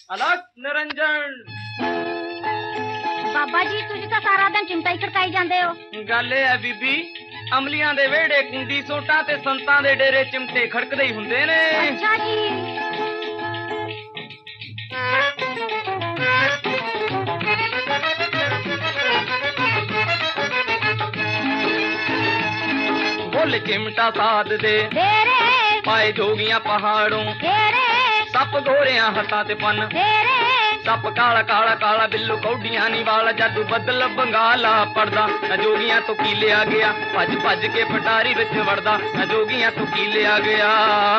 ਅਲਖ ਨਿਰੰਜਨ। ਬਾਬਾ ਜੀ ਤੁਸੀਂ ਤਾਂ ਸਾਰਾ ਦਿਨ ਚਿੰਤਾ ਹੀ ਖੜਕਾਈ ਜਾਂਦੇ ਹੋ। ਗੱਲ ਇਹ ਹੈ ਬੀਬੀ, ਅਮਲੀਆਂ ਦੇ ਵਿਹੜੇ ਕੁੰਡੀ ਸੋਟਾਂ ਤੇ ਸੰਤਾਂ ਦੇ ਡੇਰੇ ਚਿਮਟੇ ਖੜਕਦੇ ਹੀ ਹੁੰਦੇ ਨੇ। ਅੱਛਾ ਜੀ। ਬੁੱਲ ਚਿਮਟਾ ਸਾਧ ਦੇ ਤੇਰੇ ਪਾਏ ਜੋਗੀਆਂ ਪਹਾੜੋਂ, ਤੇਰੇ ਸੱਪ ਗੋਰਿਆਂ ਹੱਥਾਂ ਤੇ ਪੰਨ, ਤੇਰੇ ਸੱਪ ਕਾਲਾ ਕਾਲਾ ਕਾਲਾ ਬਿੱਲੂ ਕੌਡੀਆਂ ਨੀ ਵਾਲਾ, ਜਾਦੂ ਬੱਦਲ ਬੰਗਾਲਾ ਪੜਦਾ, ਨਾ ਜੋਗੀਆਂ ਤੋਂ ਕੀ ਲਿਆ ਗਿਆ, ਭੱਜ ਭੱਜ ਕੇ ਪਟਾਰੀ ਵਿੱਚ ਵੜਦਾ, ਨਾ ਜੋਗੀਆਂ ਤੋਂ ਕੀ ਲਿਆ ਗਿਆ।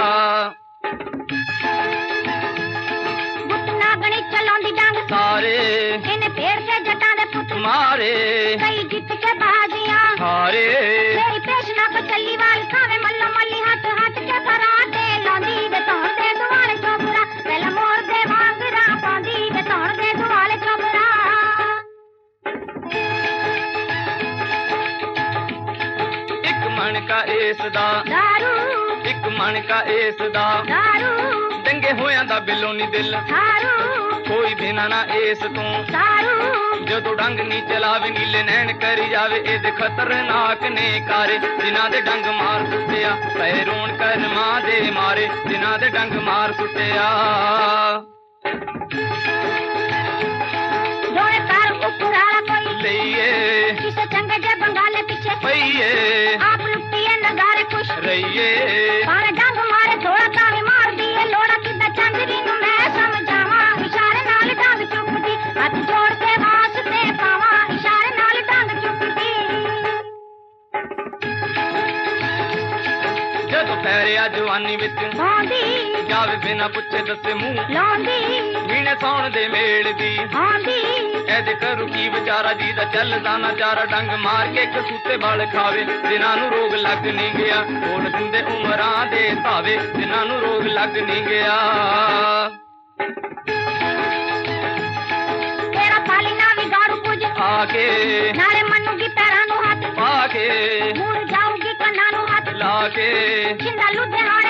ਗੁੱਟ ਨਾਗਣੀ ਚਲਾਉਂਦੀ ਡੰਗ ਸਾਰੇ ਇਹਨੇ ਫੇਰ ਕੇ ਜੱਟਾਂ ਦੇ ਪੁੱਤ ਮਾਰੇ ਕਈ ਜਿੱਤ ਕੇ ਬਾਜ਼ੀਆਂ ਹਾਰੇ। ਤੇਰੀ ਪੇਸ਼ਨਾ ਕੋ ਚੱਲੀ ਵਾਲ ਖਾਵੇ ਮੱਲਾ ਮੱਲੀ ਹੱਥ ਹੱਥ ਕੇ ਪਰਾਂਦੇ ਲਾਉਂਦੀ ਵੇ ਧੌਣ ਦੇ ਦੁਆਲੇ ਚੋਬੜਾ, ਪਹਿਲਾਂ ਮੋਰ ਦੇ ਵਾਂਗਰਾ ਪਾਉਂਦੀ ਵੇ ਧੌਣ ਦੇ ਦੁਆਲੇ ਚੋਬੜਾ। ਇੱਕ ਮਣ ਕਾ ਏਸ ਦਾ, ਦਾਰੂ ਇੱਕ ਮਣ ਕਾ ਏਸ ਦਾ, ਦਾਰੂ ਡੰਗੇ ਹੋਇਆਂ ਦਾ ਬਿੱਲੋ ਨੀ ਦਿਲ, ਦਾਰੂ ਕੋਈ ਬਿਨਾ ਨਾ ਏਸ ਤੋਂ। ਦਾਰੂ ਜਦੋਂ ਡੰਗ ਨੀ ਚਲਾਵੇ ਨੀਲੇ ਨੈਣ ਕਰੀ ਜਾਵੇ, ਇਹਦੇ ਖਤਰਨਾਕ ਨੇ ਕਾਰੇ, ਜਿਨ੍ਹਾਂ ਦੇ ਡੰਗ ਮਾਰ ਸੁੱਟਿਆ ਪਏ ਰੋਣ ਕਰਮਾਂ ਦੇ ਮਾਰੇ, ਜਿਨ੍ਹਾਂ ਦੇ ਡੰਗ ਮਾਰ ਸੁੱਟਿਆ। ਦੋਏ ਪੈਰ ਉੱਪਰ ਆਲਾ ਕੋਈ ਲਈਏ ਕਿਸੇ ਚੰਗੇ ਜੇ ਬੰਗਾਲੇ ਪਿੱਛੇ ਪਈਏ ਆਪ ਲੁੱਟੀਏ ਨਜ਼ਾਰੇ ਖੁਸ਼ ਰਹੀਏ। ਪਰ ਡੰਗ ਮਾਰੇ ਥੋੜਾ ਤਾਂ ਵੀ ਮਾਰਦੀ ਏ ਲੋੜਾ, ਕਿੱਦਾਂ ਚੰਦਰੀ ਨੂੰ ਮੈਂ ਸਮਝਾਵਾਂ, ਇਸ਼ਾਰੇ ਨਾਲ ਡੰਗ ਚੁੱਕਦੀ, ਹੱਥ ਜੋੜ ਕੇ ਵਾਸਤੇ ਪਾਵਾਂ, ਇਸ਼ਾਰੇ ਨਾਲ ਡੰਗ ਚੁੱਕਦੀ। ਜਦੋਂ ਪੈਰਿਆ ਜਵਾਨੀ ਵਿੱਚ ਆਉਂਦੀ ਜਾਵੇ ਬਿਨਾ ਪੁੱਛੇ ਦੱਸੇ ਮੂੰਹ, ਲਾਉਂਦੀ ਮੀਣੇ ਸੌਣ ਦੇ ਮੇਲ ਦੀ, ਆਉਂਦੀ ਇਹਦੇ ਕਰੂ ਕੀ ਵਿਚਾਰਾ, ਜੀ ਦਾ ਚੱਲਦਾ ਨਾ ਚਾਰਾ, ਡੰਗ ਮਾਰ ਕੇ ਕਸੂਤੇ ਵਾਲ ਖਾਵੇ, ਜਿਨ੍ਹਾਂ ਨੂੰ ਰੋਗ ਲੱਗ ਨਹੀਂ ਗਿਆ, ਕੋਲ ਦਿੰਦੇ ਉਮਰਾਂ ਦੇ ਧਾਵੇ, ਜਿਨ੍ਹਾਂ ਨੂੰ ਰੋਗ ਲੱਗ ਨਹੀਂ ਗਿਆ। ਤੇਰਾ ਪਾਲੀ ਨਾ ਵਿਗਾੜੂ ਕੁਝ ਆ ਕੇ ਨਾਲੇ ਮੰਨੂਗੀ ਪੈਰਾਂ ਨੂੰ ਹੱਥ, ਪਾ ਕੇ ਮੁੜ ਜਾਊਗੀ ਕੰਨਾਂ ਨੂੰ ਹੱਥ, ਲਾ ਕੇ ਜਿੰਦਾ ਲੁਧਿਆਣੇ